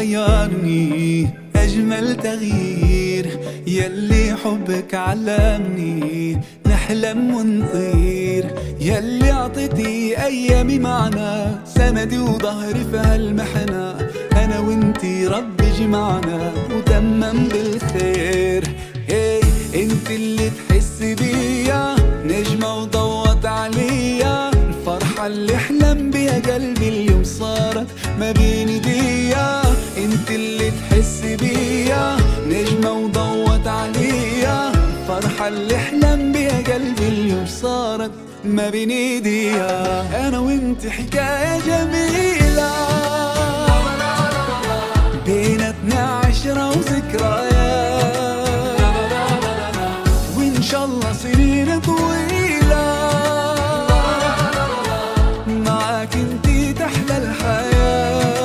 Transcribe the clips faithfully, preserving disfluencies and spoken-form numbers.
غيرني أجمل تغيير، يلي حبك علمني نحلم ونطير، يلي عطيتي أيامي معنا سندي وظهري في هالمحنة. أنا وانتي رب جمعنا وتمم بالخير. هي انت اللي تحس بيا نجمة وضوت عليا، الفرحة اللي حلم بيها قلبي اليوم صارت ما بين ايديا. انت اللي تحس بيا نجمة وضوت عليا، الفرحة اللي حلم بيها قلبي اليوم صارت ما بين ايديا. انا وانت حكاية جميلة بيناتنا عشرة وذكريات، وإن شاء الله سنين طويلة معاك انتي تحلى الحياة.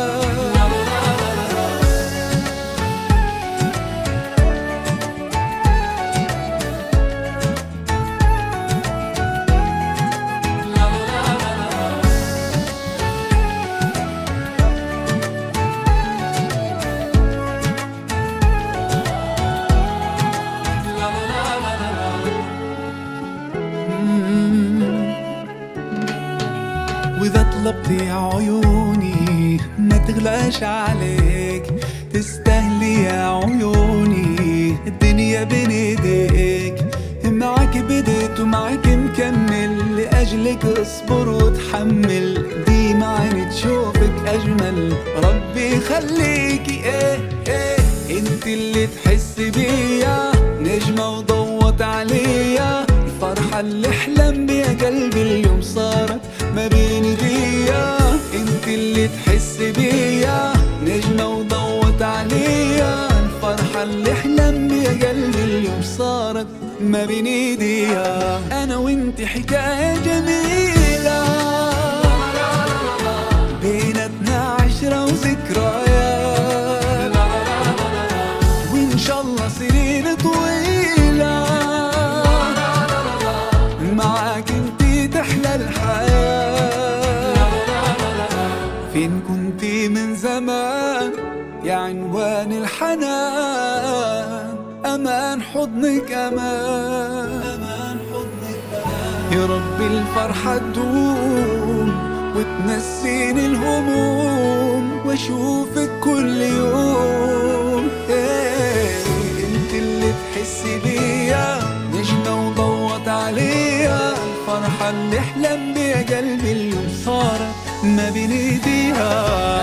وإذا طلبتي عيوني ما تغلاش عليك، تستاهلي يا عيوني الدنيا بين ايديك. معك بديت ومعك مكمل، لأجلك اصبر وتحمل، ديما عيني تشوفك أجمل، ربي يخليكي. ايه ايه انت اللي تحس بيا نجمة وضوت عليا، الفرحة اللي حلم بيها قلبي اليوم صارت ما بين ايديا. انت اللي تحس بيا نجمة وضوت عليا، الفرحة اللي حلم بيها قلبي اليوم صارت ما بين ايديا. انا وانت حكاية جميلة بيناتنا عشرة وذكريات، وان شاء الله سنين طويلة معاك انتي تحلى الحياة. فين كنتي من زمان يا عنوان الحنان، أمان حضنك أمان، أمان حضنك أمان. يا رب الفرحة تدوم وتنسيني الهموم واشوفك كل يوم. إيه انت اللي تحسي بيا نجمة وضوت عليا، الفرحة اللي حلم بيها قلبي اليوم صارت ما بين ايديها.